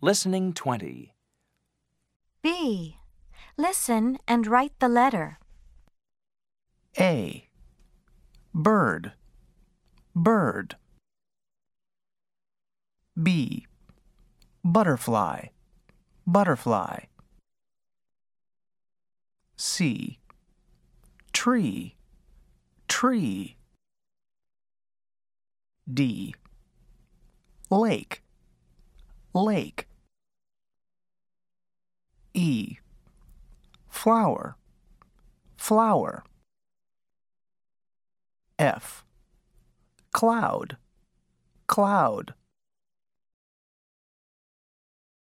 Listening 20. B. Listen and write the letter. A. Bird, bird. B. Butterfly, butterfly. C. Tree, tree. D. Lake, lake. E. Flower, flower. F. Cloud, cloud.